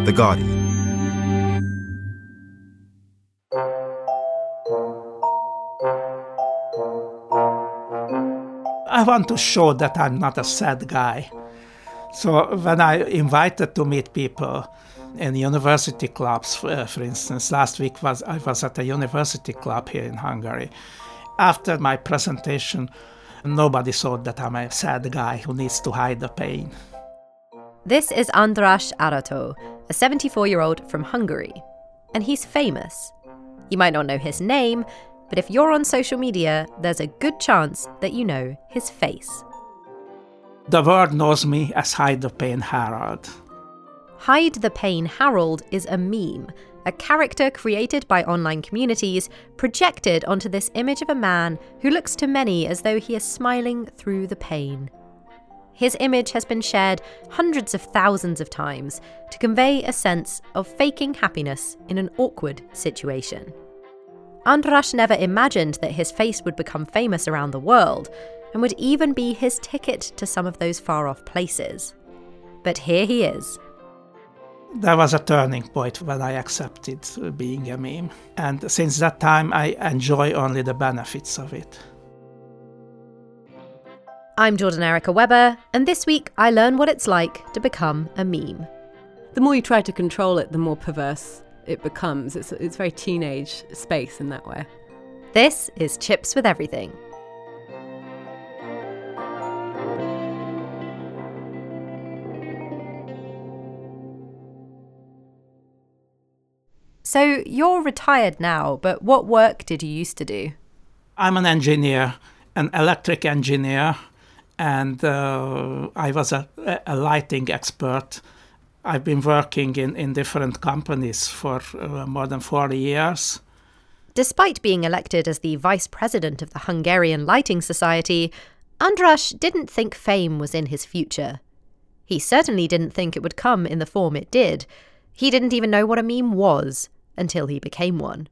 The Guardian. I want to show that I'm not a sad guy. So when I invited to meet people in university clubs, for instance, last week I was at a university club here in Hungary. After my presentation, nobody thought that I'm a sad guy who needs to hide the pain. This is András Arato, a 74-year-old from Hungary. And he's famous. You might not know his name, but if you're on social media, there's a good chance that you know his face. The world knows me as Hide the Pain Harold. Hide the Pain Harold is a meme, a character created by online communities projected onto this image of a man who looks to many as though he is smiling through the pain. His image has been shared hundreds of thousands of times to convey a sense of faking happiness in an awkward situation. András never imagined that his face would become famous around the world and would even be his ticket to some of those far-off places. But here he is. There was a turning point when I accepted being a meme. And since that time, I enjoy only the benefits of it. I'm Jordan Erica Webber, and this week I learn what it's like to become a meme. The more you try to control it, the more perverse it becomes. It's very teenage space in that way. This is Chips with Everything. So you're retired now, but what work did you used to do? I'm an engineer, an electric engineer, and I was a lighting expert. I've been working in different companies for more than 40 years. Despite being elected as the vice president of the Hungarian Lighting Society, András didn't think fame was in his future. He certainly didn't think it would come in the form it did. He didn't even know what a meme was until he became one.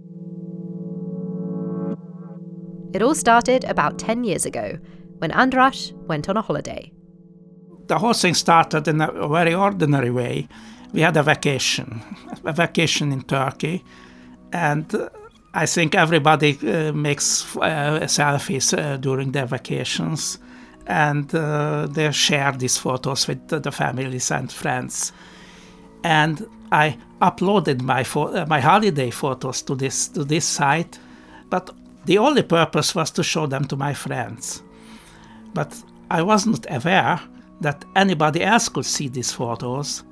It all started about 10 years ago, when András went on a holiday. The whole thing started in a very ordinary way. We had a vacation in Turkey, and I think everybody makes selfies during their vacations, and they share these photos with the families and friends. And I uploaded my holiday photos to this site, but the only purpose was to show them to my friends. But I wasn't aware that anybody else could see these photos.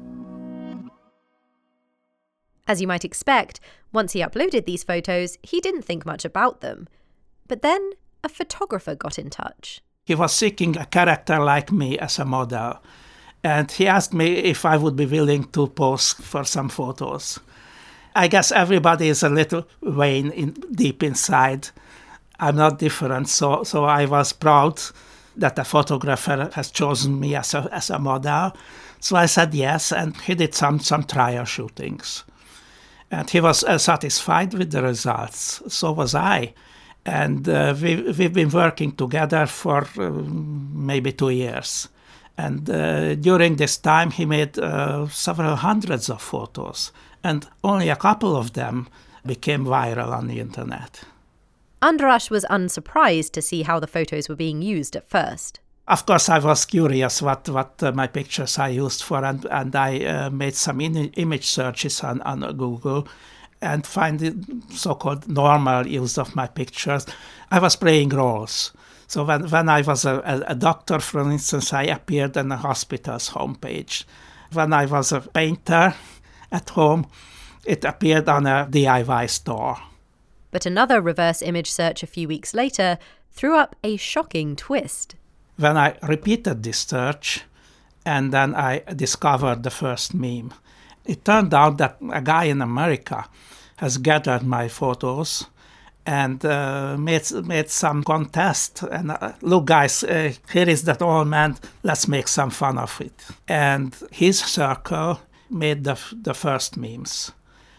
As you might expect, once he uploaded these photos, he didn't think much about them. But then a photographer got in touch. He was seeking a character like me as a model, and he asked me if I would be willing to pose for some photos. I guess everybody is a little vain deep inside. I'm not different, so I was proud that a photographer has chosen me as a model. So I said yes, and he did some trial shootings. And he was satisfied with the results. So was I. And we've been working together for maybe 2 years. And during this time, he made several hundreds of photos. And only a couple of them became viral on the internet. András was unsurprised to see how the photos were being used at first. Of course, I was curious what my pictures I used for, and I made some image searches on Google and find the so-called normal use of my pictures. I was playing roles. So when I was a doctor, for instance, I appeared on a hospital's homepage. When I was a painter at home, it appeared on a DIY store. But another reverse image search a few weeks later threw up a shocking twist. When I repeated this search, and then I discovered the first meme, it turned out that a guy in America has gathered my photos and made some contest. And look, guys, here is that old man, let's make some fun of it. And his circle made the first memes.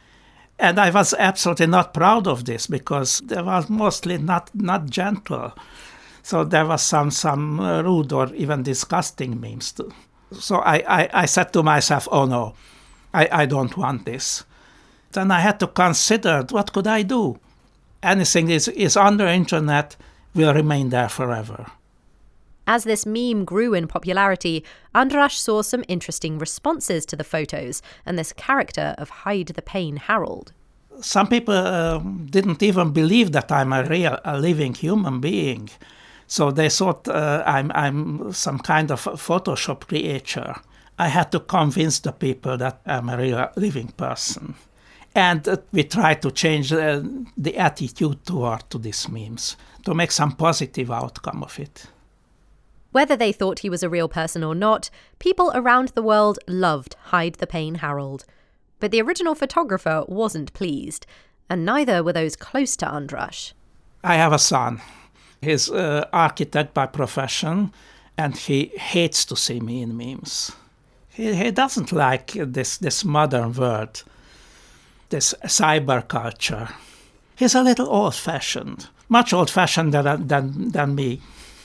And I was absolutely not proud of this because they were mostly not gentle. So there was some rude or even disgusting memes too. So I said to myself, oh no, I don't want this. Then I had to consider, what could I do? Anything is on the internet will remain there forever. As this meme grew in popularity, Andras saw some interesting responses to the photos and this character of Hide the Pain Harold. Some people didn't even believe that I'm a living human being. So they thought I'm some kind of Photoshop creature. I had to convince the people that I'm a real living person. And we tried to change the attitude to these memes, to make some positive outcome of it. Whether they thought he was a real person or not, people around the world loved Hide the Pain Harold. But the original photographer wasn't pleased, and neither were those close to Andras. I have a son. He's an architect by profession, and he hates to see me in memes. He doesn't like this modern world, this cyber culture. He's a little old-fashioned, much old-fashioned than me.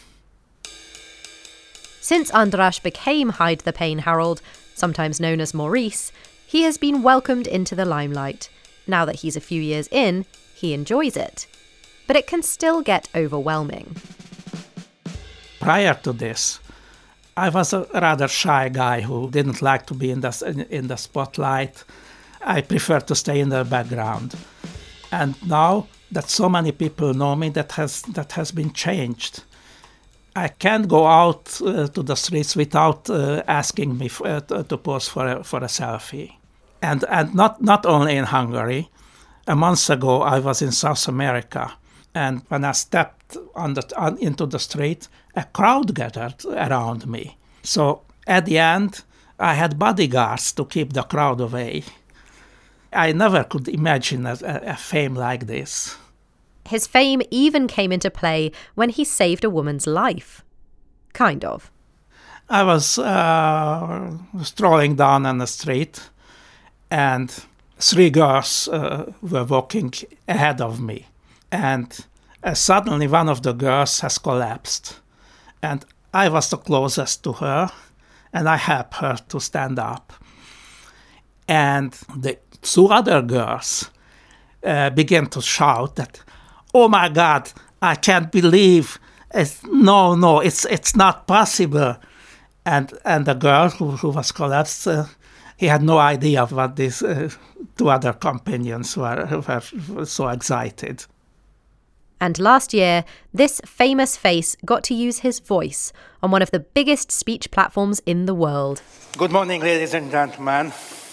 Since Andras became Hide the Pain Harold, sometimes known as Maurice, he has been welcomed into the limelight. Now that he's a few years in, he enjoys it. But it can still get overwhelming. Prior to this, I was a rather shy guy who didn't like to be in the spotlight. I prefer to stay in the background. And now that so many people know me, that has been changed. I can't go out to the streets without asking me to pose for a selfie. And not only in Hungary. A month ago, I was in South America. And when I stepped into the street, a crowd gathered around me. So at the end, I had bodyguards to keep the crowd away. I never could imagine a fame like this. His fame even came into play when he saved a woman's life. Kind of. I was strolling down on the street, and 3 girls were walking ahead of me. And suddenly one of the girls has collapsed. And I was the closest to her, and I helped her to stand up. And the 2 other girls began to shout that, "Oh my God, I can't believe no, it's not possible." And the girl who was collapsed, he had no idea what these 2 other companions were so excited. And last year, this famous face got to use his voice on one of the biggest speech platforms in the world. Good morning, ladies and gentlemen.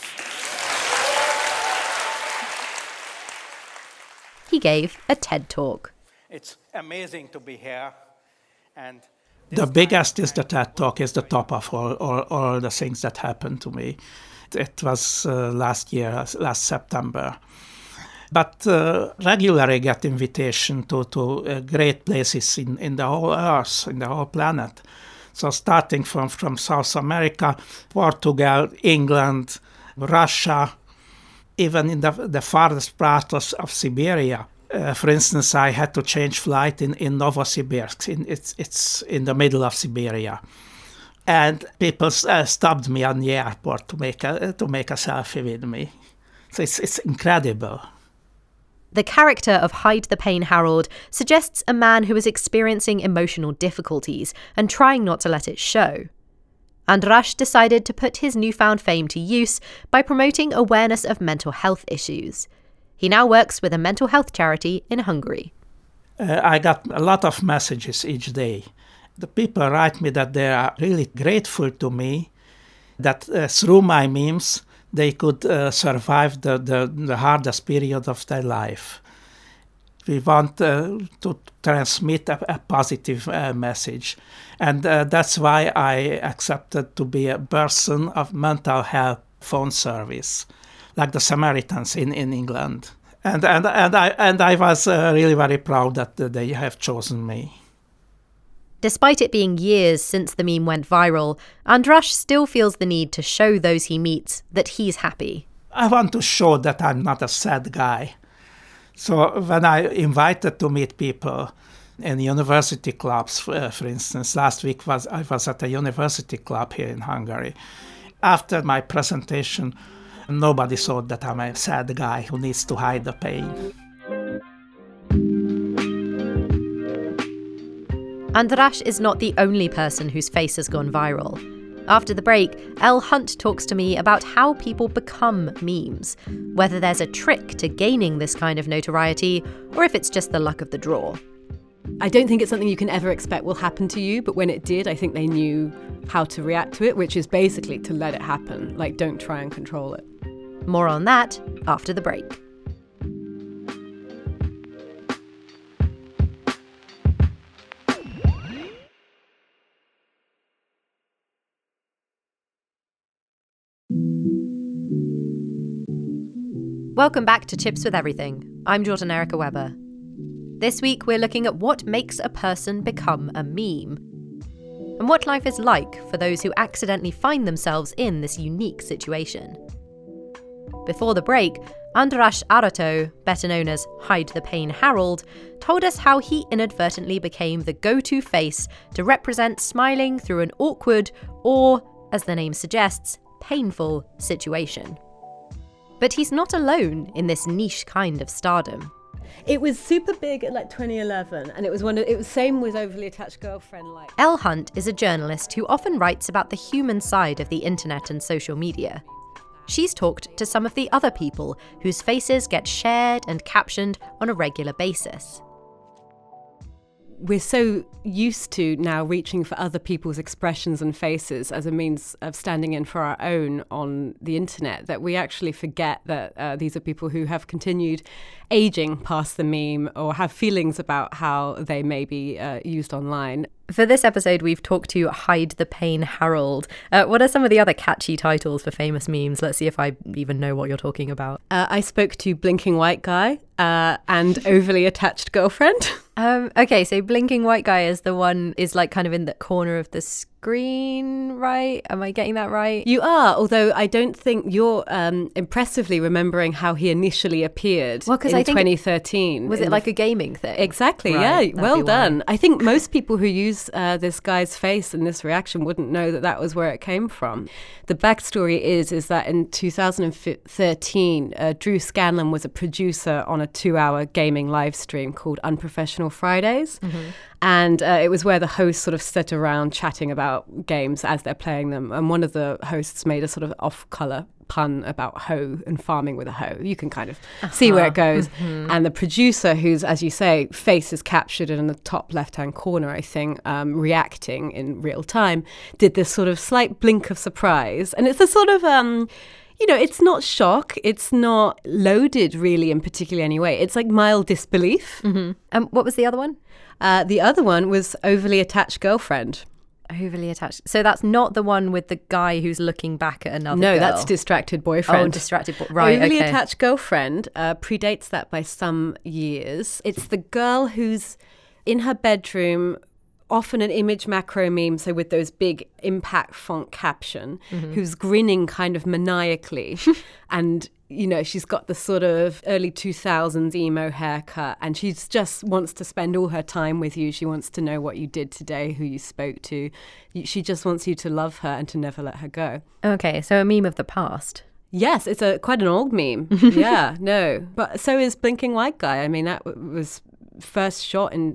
He gave a TED Talk. It's amazing to be here. And the biggest is the TED Talk, is the top of all the things that happened to me. It was last September. But regularly get invitation to great places in the whole Earth, in the whole planet. So starting from South America, Portugal, England, Russia, even in the farthest part of Siberia. For instance, I had to change flight in Novosibirsk. It's in the middle of Siberia. And people stopped me on the airport to make a selfie with me. So it's incredible. The character of Hide the Pain Harold suggests a man who is experiencing emotional difficulties and trying not to let it show. Andras decided to put his newfound fame to use by promoting awareness of mental health issues. He now works with a mental health charity in Hungary. I got a lot of messages each day. The people write me that they are really grateful to me, that through my memes, they could survive the hardest period of their life. We want to transmit a positive message. And that's why I accepted to be a person of mental health phone service, like the Samaritans in England. And I was really very proud that they have chosen me. Despite it being years since the meme went viral, Andras still feels the need to show those he meets that he's happy. I want to show that I'm not a sad guy. So when I invited to meet people in university clubs, for instance, last week I was at a university club here in Hungary. After my presentation, Nobody thought that I'm a sad guy who needs to hide the pain. Andras is not the only person whose face has gone viral. After the break, Elle Hunt talks to me about how people become memes, whether there's a trick to gaining this kind of notoriety, or if it's just the luck of the draw. I don't think it's something you can ever expect will happen to you, but when it did, I think they knew how to react to it, which is basically to let it happen. Like, don't try and control it. More on that after the break. Welcome back to Chips with Everything. I'm Jordan Erica Webber. This week we're looking at what makes a person become a meme, and what life is like for those who accidentally find themselves in this unique situation. Before the break, Andras Arato, better known as Hide the Pain Harold, told us how he inadvertently became the go-to face to represent smiling through an awkward or, as the name suggests, painful situation. But he's not alone in this niche kind of stardom. It was super big at like 2011, and it was same with Overly Attached Girlfriend. Elle Hunt is a journalist who often writes about the human side of the internet and social media. She's talked to some of the other people whose faces get shared and captioned on a regular basis. We're so used to now reaching for other people's expressions and faces as a means of standing in for our own on the internet that we actually forget that these are people who have continued aging past the meme or have feelings about how they may be used online. For this episode, we've talked to Hide the Pain Harold. What are some of the other catchy titles for famous memes? Let's see if I even know what you're talking about. I spoke to Blinking White Guy and Overly Attached Girlfriend. Okay, so Blinking White Guy is the one, is like kind of in the corner of the screen, right? Am I getting that right? You are, although I don't think you're impressively remembering how he initially appeared in 2013. Was it like a gaming thing? Exactly, right, yeah, well done. I think most people who use this guy's face and this reaction wouldn't know that that was where it came from. The backstory is that in 2013, Drew Scanlon was a producer on a 2-hour gaming live stream called Unprofessional Fridays. Mm-hmm. And it was where the hosts sort of sit around chatting about games as they're playing them. And one of the hosts made a sort of off-colour pun about hoe and farming with a hoe. You can kind of see where it goes. Mm-hmm. And the producer, who's, as you say, face is captured in the top left-hand corner, I think, reacting in real time, did this sort of slight blink of surprise. And it's a sort of... it's not shock. It's not loaded really in particularly any way. It's like mild disbelief. Mm-hmm. What was the other one? The other one was Overly Attached Girlfriend. Overly Attached. So that's not the one with the guy who's looking back at another girl? No, that's Distracted Boyfriend. Oh, Distracted Boyfriend. Right, Overly Attached Girlfriend predates that by some years. It's the girl who's in her bedroom, often an image macro meme, so with those big impact font caption, who's grinning kind of maniacally. And, she's got the sort of early 2000s emo haircut, and she just wants to spend all her time with you. She wants to know what you did today, who you spoke to. She just wants you to love her and to never let her go. Okay, so a meme of the past. Yes, it's quite an old meme. Yeah, no. But so is Blinking White Guy. I mean, that was first shot in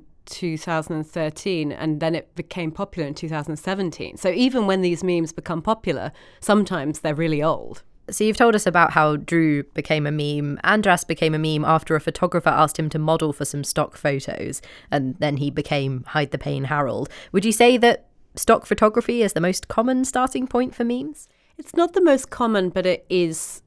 2013, and then it became popular in 2017. So even when these memes become popular, sometimes they're really old. So you've told us about how Drew became a meme. Andras became a meme after a photographer asked him to model for some stock photos, and then he became Hide the Pain Harold. Would you say that stock photography is the most common starting point for memes? It's not the most common, but it is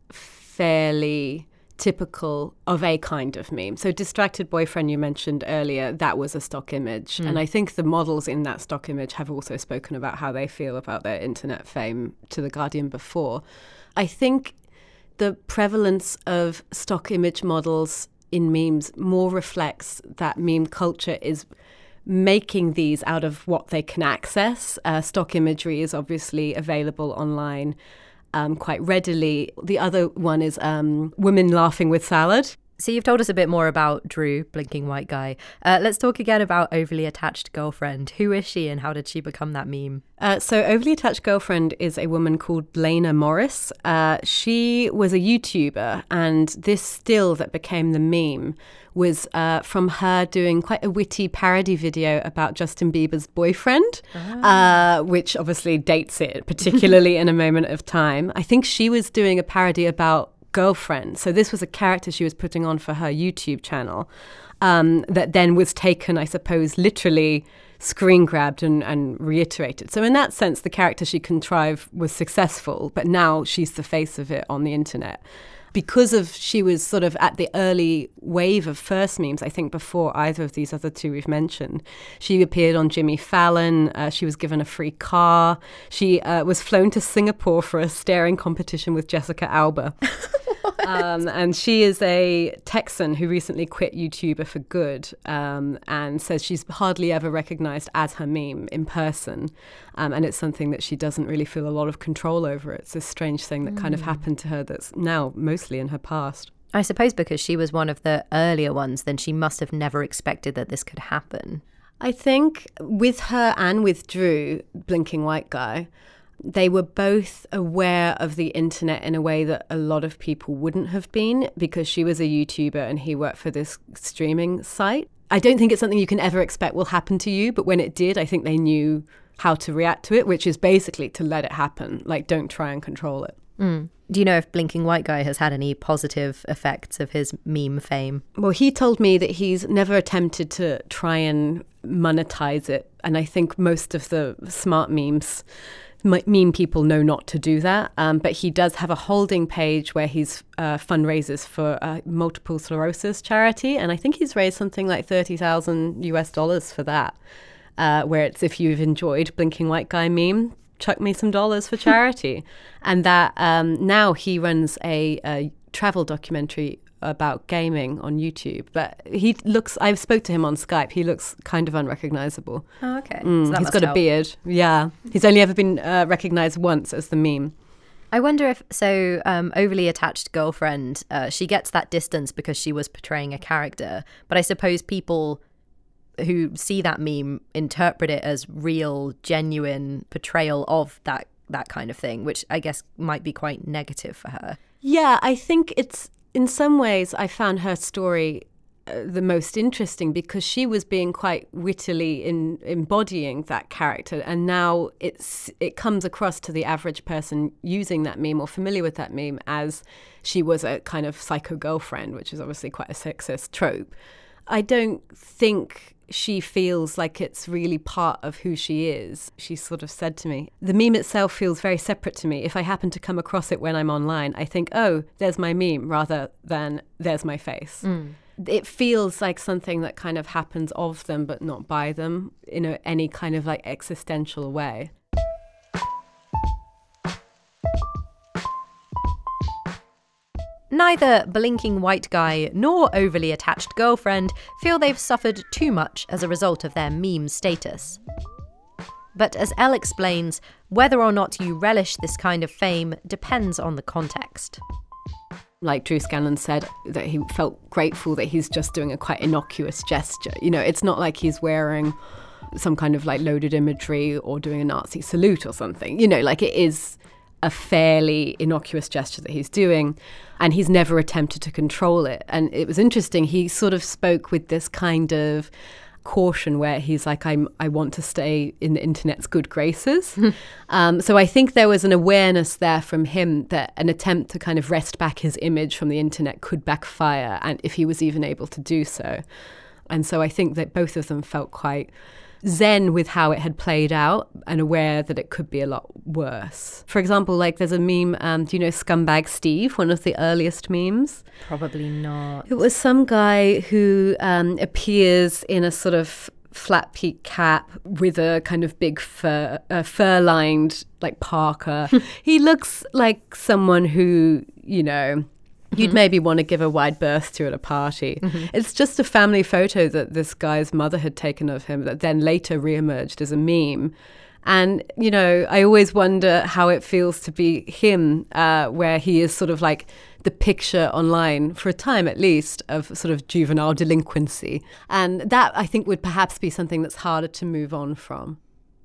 fairly typical of a kind of meme. So Distracted Boyfriend you mentioned earlier, that was a stock image. And I think the models in that stock image have also spoken about how they feel about their internet fame to The Guardian before. I think the prevalence of stock image models in memes more reflects that meme culture is making these out of what they can access. Stock imagery is obviously available online quite readily. The other one is women laughing with salad. So you've told us a bit more about Drew, blinking white guy. Let's talk again about Overly Attached Girlfriend. Who is she and how did she become that meme? So Overly Attached Girlfriend is a woman called Lena Morris. She was a YouTuber, and this still that became the meme was from her doing quite a witty parody video about Justin Bieber's boyfriend, which obviously dates it, particularly in a moment of time. I think she was doing a parody about Girlfriend. So this was a character she was putting on for her YouTube channel that then was taken, I suppose, literally screen grabbed and reiterated. So in that sense, the character she contrived was successful, but now she's the face of it on the internet. Because she was sort of at the early wave of first memes, I think before either of these other two we've mentioned. She appeared on Jimmy Fallon. She was given a free car. She was flown to Singapore for a staring competition with Jessica Alba. And she is a Texan who recently quit YouTuber for good and says she's hardly ever recognized as her meme in person. And it's something that she doesn't really feel a lot of control over. It's a strange thing that kind of happened to her that's now mostly in her past. I suppose because she was one of the earlier ones, then she must have never expected that this could happen. I think with her and with Drew, blinking white guy, they were both aware of the internet in a way that a lot of people wouldn't have been, because she was a YouTuber and he worked for this streaming site. I don't think it's something you can ever expect will happen to you, but when it did, I think they knew how to react to it, which is basically to let it happen. Like, don't try and control it. Do you know if blinking white guy has had any positive effects of his meme fame? Well, he told me that he's never attempted to try and monetize it. And I think most of the smart meme people know not to do that. But he does have a holding page where he's fundraisers for multiple sclerosis charity. And I think he's raised something like $30,000 for that, where it's, if you've enjoyed blinking white guy meme, chuck me some dollars for charity. And that now he runs a travel documentary about gaming on YouTube. But I've spoke to him on Skype. He looks kind of unrecognizable. Oh, okay. So he's got a beard. Yeah. He's only ever been recognized once as the meme. I wonder if, Overly Attached Girlfriend, she gets that distance because she was portraying a character. But I suppose people who see that meme interpret it as real, genuine portrayal of that kind of thing, which I guess might be quite negative for her. Yeah, I think it's, in some ways, I found her story the most interesting because she was being quite wittily embodying that character, and now it comes across to the average person using that meme or familiar with that meme as she was a kind of psycho girlfriend, which is obviously quite a sexist trope. I don't think she feels like it's really part of who she is. She sort of said to me, the meme itself feels very separate to me. If I happen to come across it when I'm online, I think, oh, there's my meme, rather than there's my face. It feels like something that kind of happens of them, but not by them, in any kind of like existential way. Neither blinking white guy nor Overly Attached Girlfriend feel they've suffered too much as a result of their meme status. But as Elle explains, whether or not you relish this kind of fame depends on the context. Like Drew Scanlon said, that he felt grateful that he's just doing a quite innocuous gesture. You know, it's not like he's wearing some kind of like loaded imagery or doing a Nazi salute or something. You know, like it is a fairly innocuous gesture that he's doing, and he's never attempted to control it. And it was interesting, he sort of spoke with this kind of caution where he's like, I want to stay in the internet's good graces. So I think there was an awareness there from him that an attempt to kind of wrest back his image from the internet could backfire, and if he was even able to do so. And so I think that both of them felt quite zen with how it had played out and aware that it could be a lot worse. For example, like there's a meme, do you know Scumbag Steve, one of the earliest memes? Probably not. It was some guy who appears in a sort of flat peak cap with a kind of big fur-lined like parka. He looks like someone who, you know, you'd maybe want to give a wide berth to at a party. It's just a family photo that this guy's mother had taken of him that then later reemerged as a meme. And, you know, I always wonder how it feels to be him, where he is sort of like the picture online, for a time at least, of sort of juvenile delinquency. And that, I think, would perhaps be something that's harder to move on from.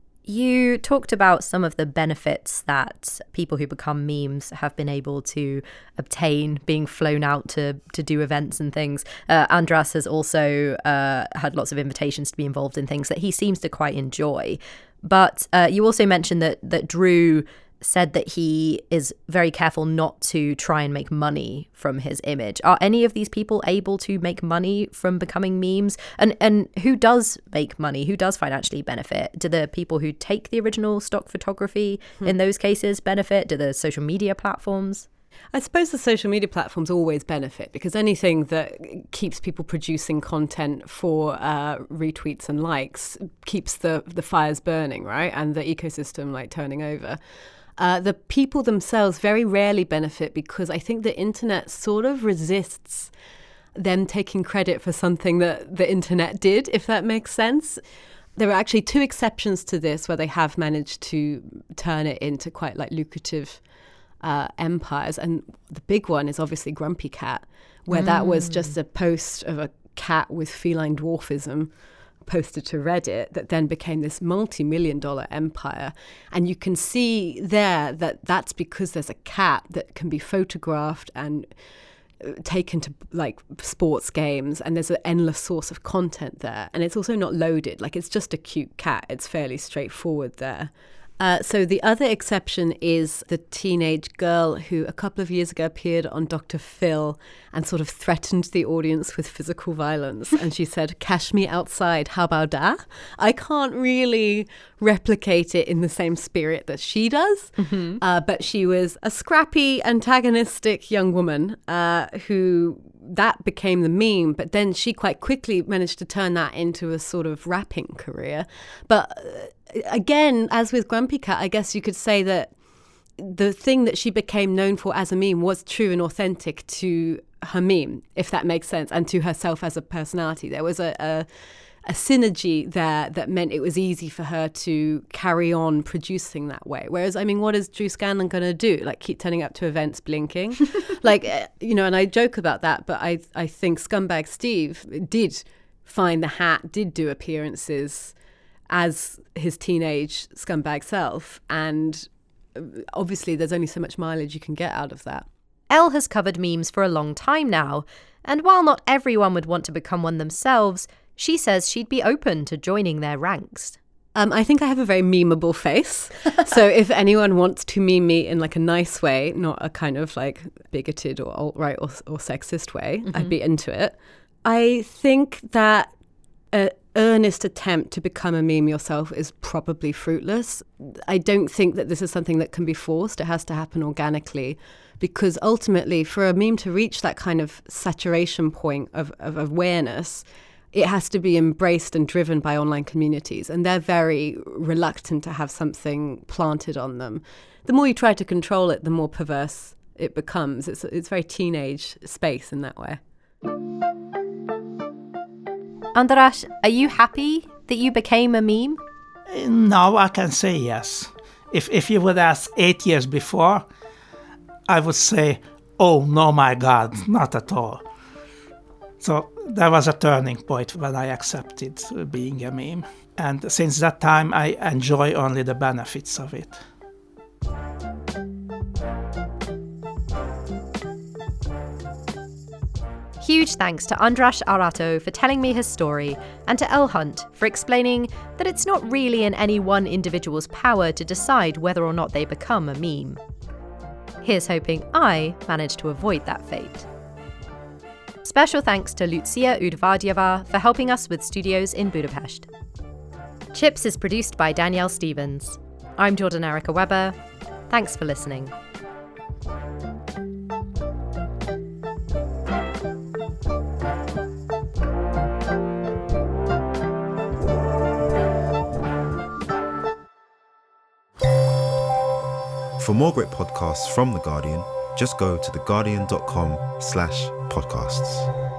You talked about some of the benefits that people who become memes have been able to obtain, being flown out to do events and things. Andras has also had lots of invitations to be involved in things that he seems to quite enjoy. But you also mentioned that Drew said that he is very careful not to try and make money from his image. Are any of these people able to make money from becoming memes? And who does make money? Who does financially benefit? Do the people who take the original stock photography in those cases benefit? Do the social media platforms? I suppose the social media platforms always benefit, because anything that keeps people producing content for retweets and likes keeps the fires burning, right? And the ecosystem turning over. The people themselves very rarely benefit, because I think the internet sort of resists them taking credit for something that the internet did, if that makes sense. There are actually 2 exceptions to this where they have managed to turn it into quite lucrative empires. And the big one is obviously Grumpy Cat, where that was just a post of a cat with feline dwarfism posted to Reddit that then became this multi-million-dollar empire. And you can see there that that's because there's a cat that can be photographed and taken to sports games, and there's an endless source of content there. And it's also not loaded. It's just a cute cat. It's fairly straightforward there. So the other exception is the teenage girl who a couple of years ago appeared on Dr. Phil and sort of threatened the audience with physical violence. And she said, "Cash me outside, how about that?" I can't really replicate it in the same spirit that she does. But she was a scrappy, antagonistic young woman who that became the meme. But then she quite quickly managed to turn that into a sort of rapping career. But again, as with Grumpy Cat, I guess you could say that the thing that she became known for as a meme was true and authentic to her meme, if that makes sense, and to herself as a personality. There was a synergy there that meant it was easy for her to carry on producing that way. Whereas, what is Drew Scanlon going to do? Keep turning up to events blinking? And I joke about that, but I think Scumbag Steve did find the hat, did do appearances as his teenage scumbag self. And obviously there's only so much mileage you can get out of that. Elle has covered memes for a long time now, and while not everyone would want to become one themselves, she says she'd be open to joining their ranks. I think I have a very memeable face. So if anyone wants to meme me in a nice way, not a kind of bigoted or alt-right or sexist way, I'd be into it. I think that an earnest attempt to become a meme yourself is probably fruitless. I don't think that this is something that can be forced. It has to happen organically, because ultimately for a meme to reach that kind of saturation point of awareness, it has to be embraced and driven by online communities, and they're very reluctant to have something planted on them. The more you try to control it, the more perverse it becomes. It's very teenage space in that way. Andras, are you happy that you became a meme? No, I can say yes. If you would ask 8 years before, I would say, oh, no, my God, not at all. So there was a turning point when I accepted being a meme. And since that time, I enjoy only the benefits of it. Huge thanks to Andras Arato for telling me his story, and to Elle Hunt for explaining that it's not really in any one individual's power to decide whether or not they become a meme. Here's hoping I managed to avoid that fate. Special thanks to Lucia Udvardieva for helping us with studios in Budapest. Chips is produced by Danielle Stevens. I'm Jordan Erica Weber. Thanks for listening. For more great podcasts from The Guardian, just go to theguardian.com/podcasts.